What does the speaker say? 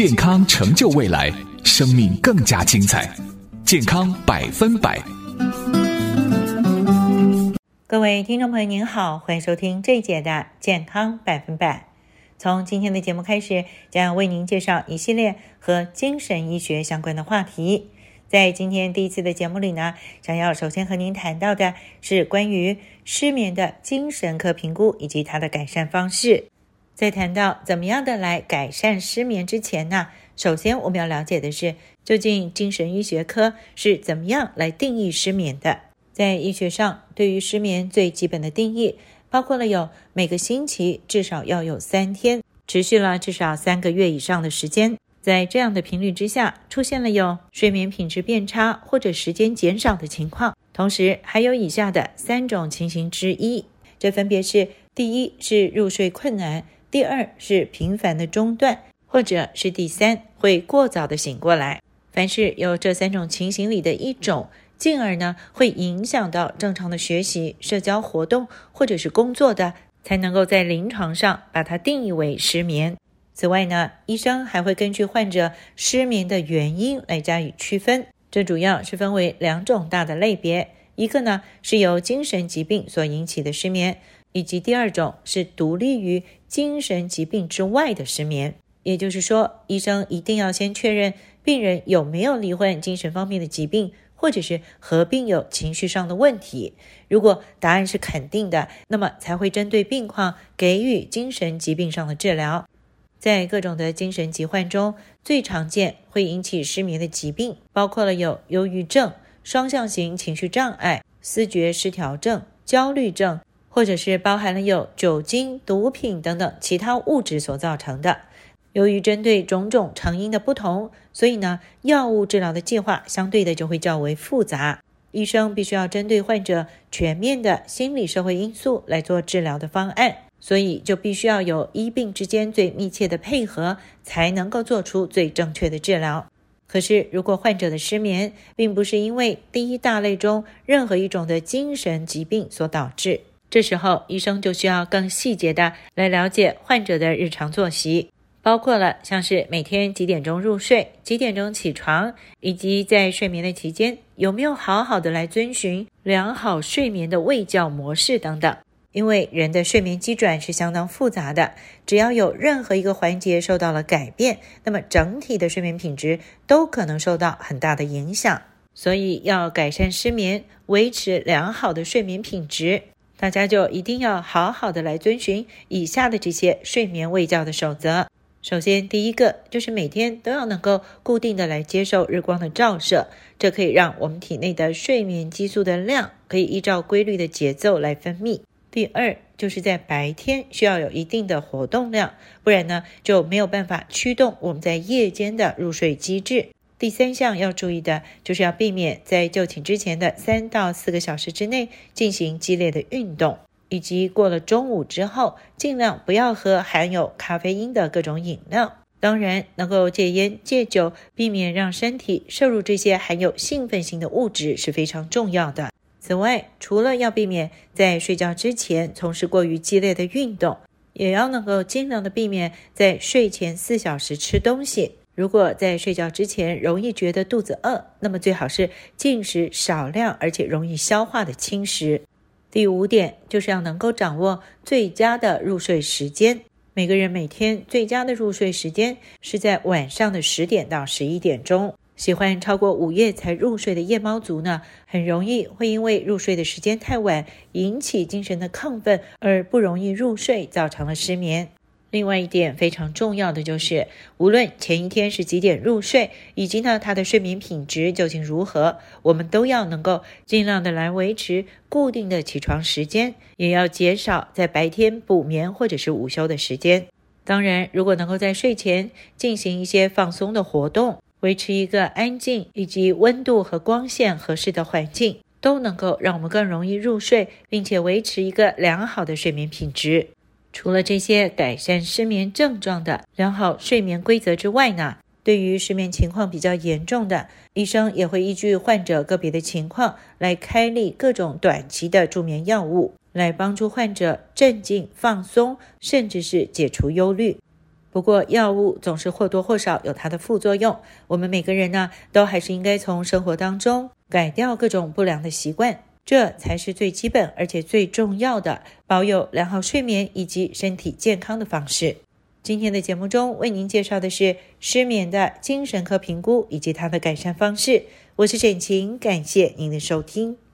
健康成就未来，生命更加精彩。健康100%。 各位听众朋友您好，欢迎收听这一节的健康100%。从今天的节目开始，将为您介绍一系列和精神医学相关的话题。在今天第一次的节目里呢，想要首先和您谈到的是关于失眠的精神科评估以及它的改善方式。在谈到怎么样的来改善失眠之前呢，首先我们要了解的是，究竟精神医学科是怎么样来定义失眠的。在医学上，对于失眠最基本的定义包括了有每个星期至少要有3天，持续了至少3个月以上的时间。在这样的频率之下，出现了有睡眠品质变差或者时间减少的情况，同时还有以下的3种情形之一，这分别是：第一是入睡困难，第二是频繁的中断，或者是第三会过早的醒过来。凡是有这3种情形里的一种，进而呢会影响到正常的学习、社交活动或者是工作的，才能够在临床上把它定义为失眠。此外呢，医生还会根据患者失眠的原因来加以区分，这主要是分为2种大的类别，一个呢是由精神疾病所引起的失眠，以及第2种是独立于精神疾病之外的失眠。也就是说，医生一定要先确认病人有没有罹患精神方面的疾病，或者是合并有情绪上的问题。如果答案是肯定的，那么才会针对病况给予精神疾病上的治疗。在各种的精神疾患中，最常见会引起失眠的疾病包括了有忧郁症、双向型情绪障碍、思觉失调症、焦虑症，或者是包含了有酒精、毒品等等其他物质所造成的。由于针对种种成因的不同，所以呢，药物治疗的计划相对的就会较为复杂。医生必须要针对患者全面的心理社会因素来做治疗的方案，所以就必须要有医病之间最密切的配合，才能够做出最正确的治疗。可是如果患者的失眠并不是因为第一大类中任何一种的精神疾病所导致，这时候医生就需要更细节的来了解患者的日常作息，包括了像是每天几点钟入睡、几点钟起床，以及在睡眠的期间有没有好好的来遵循良好睡眠的卫教模式等等。因为人的睡眠机转是相当复杂的，只要有任何一个环节受到了改变，那么整体的睡眠品质都可能受到很大的影响。所以要改善失眠，维持良好的睡眠品质，大家就一定要好好的来遵循以下的这些睡眠卫教的守则。首先，第一个就是每天都要能够固定的来接受日光的照射，这可以让我们体内的睡眠激素的量可以依照规律的节奏来分泌。第二，就是在白天需要有一定的活动量，不然呢就没有办法驱动我们在夜间的入睡机制。第3项要注意的就是要避免在就寝之前的3到4个小时之内进行激烈的运动，以及过了中午之后尽量不要喝含有咖啡因的各种饮料。当然能够戒烟戒酒，避免让身体摄入这些含有兴奋性的物质是非常重要的。此外，除了要避免在睡觉之前从事过于激烈的运动，也要能够尽量的避免在睡前4小时吃东西。如果在睡觉之前容易觉得肚子饿，那么最好是进食少量而且容易消化的轻食。第5点就是要能够掌握最佳的入睡时间。每个人每天最佳的入睡时间是在晚上的10点到11点钟。喜欢超过午夜才入睡的夜猫族呢，很容易会因为入睡的时间太晚，引起精神的亢奋而不容易入睡，造成了失眠。另外一点非常重要的就是，无论前一天是几点入睡，以及呢他的睡眠品质究竟如何，我们都要能够尽量的来维持固定的起床时间，也要减少在白天补眠或者是午休的时间。当然，如果能够在睡前进行一些放松的活动，维持一个安静以及温度和光线合适的环境，都能够让我们更容易入睡，并且维持一个良好的睡眠品质。除了这些改善失眠症状的良好睡眠规则之外呢，对于失眠情况比较严重的，医生也会依据患者个别的情况来开立各种短期的助眠药物，来帮助患者镇静、放松，甚至是解除忧虑。 不过药物总是或多或少有它的副作用，我们每个人呢，都还是应该从生活当中改掉各种不良的习惯，这才是最基本而且最重要的保有良好睡眠以及身体健康的方式。今天的节目中为您介绍的是失眠的精神科评估以及它的改善方式。我是沈晴，感谢您的收听。